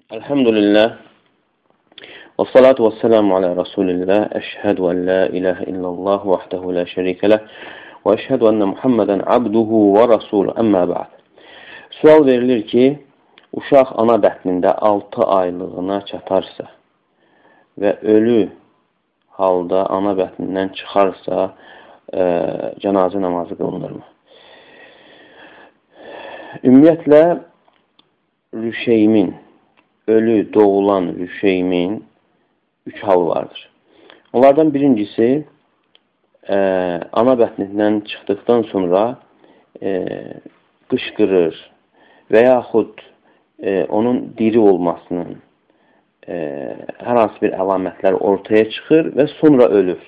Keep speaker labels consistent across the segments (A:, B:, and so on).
A: Elhamdülillah. Və salatu və selamu alə Rasulillah. Əşhədu ən la ilahə illallah vahdehu la şərikə ləh və əşhədu ənə Muhammədən abduhu və rasuluhu. Əmmə ba'd. Sual verilir ki, uşaq ana bətnində 6 aylığına çatarsa və ölü halda ana bətnindən çıxarsa, cənazə namazı qılınırmı? Ümumiyyətlə, rüşeymin, ölü doğulan rüşeymin 3 hal vardır. Onlardan birincisi, ana bətnindən çıxdıqdan sonra qışqırır və yaxud onun diri olmasının hər hansı bir əlamətlər ortaya çıxır və sonra ölür.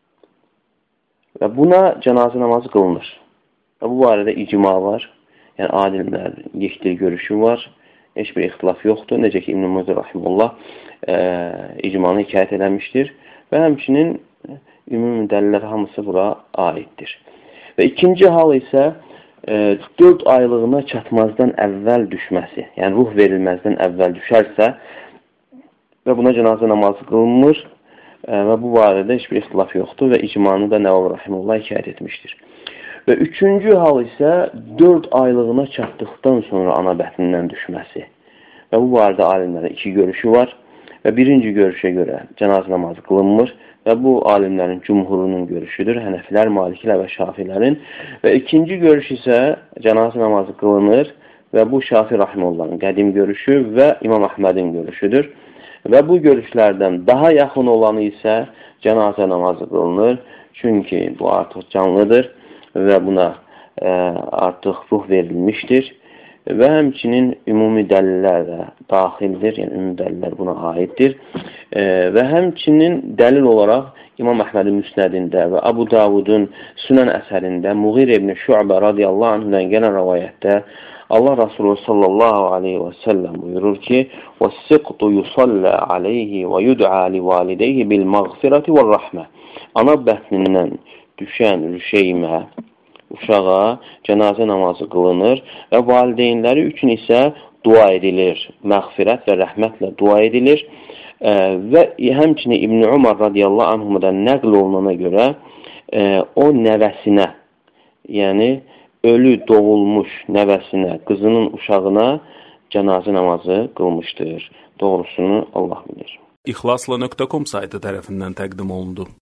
A: Və buna cənazə namazı qılınır. Və bu barədə icma var. Yəni, alimlərin yekdir görüşü var. Heç bir ixtilaf yoxdur. Necə ki, İbn-i Muzir Rahimullah icmanı hekayət eləmişdir. Və həmçinin ümumi dəlillər hamısı bura aiddir. Və ikinci hal isə 4 aylığına çatmazdan əvvəl düşməsi. Yəni, ruh verilməzdən əvvəl düşərsə və buna cənazə namazı qılınır və bu barədə heç bir ixtilaf yoxdur və icmanı da Nəvavi Rahimullah hekayət etmişdir. Və üçüncü hal isə 4 aylığına çatdıqdan sonra ana bətnindən düşməsi. Və bu barədə alimlərin 2 görüşü var. Və birinci görüşə görə cənazə namazı qılınmır. Və bu alimlərin cümhurunun görüşüdür. Hənəfilər, Malikilər və Şafilərin. Və ikinci görüş isə cənazə namazı qılınır. Və bu Şafi Rahimullahın qədim görüşü və İmam Əhmədin görüşüdür. Və bu görüşlərdən daha yaxın olanı isə cənazə namazı qılınır. Çünki bu artıq canlıdır və buna artıq ruh verilmişdir və həmçinin ümumi dəlillər də daxildir, yəni ümumi dəlillər buna aiddir və həmçinin dəlil olaraq İmam Əhmədin Müsnədində və Abu Davudun Sünən əsərində Muğir ibn Şu'bə radiyallahu anhudan gələn rəvayətdə Allah Rasulü sallallahu aleyhi və səlləm buyurur ki, وَالسِّقْطُ يُصَلَّى عَلَيْهِ وَيُدْعَى لِوَالِدَيْهِ بِالْمَغْفِرَةِ وَالرَّحْمَةِ Ana bətnindən düşən rüşeymə, uşağa cənazə namazı qılınır və valideynləri üçün isə dua edilir. Məğfirət və rəhmətlə dua edilir və həmçinin İbn Umar radiyallahu anhudan nəql olunana görə o nəvəsinə, yəni ölü doğulmuş nəvəsinə, qızının uşağına cənazə namazı qılmışdır. Doğrusunu Allah bilir.
B: İxlasla.com saytı tərəfindən təqdim olundu.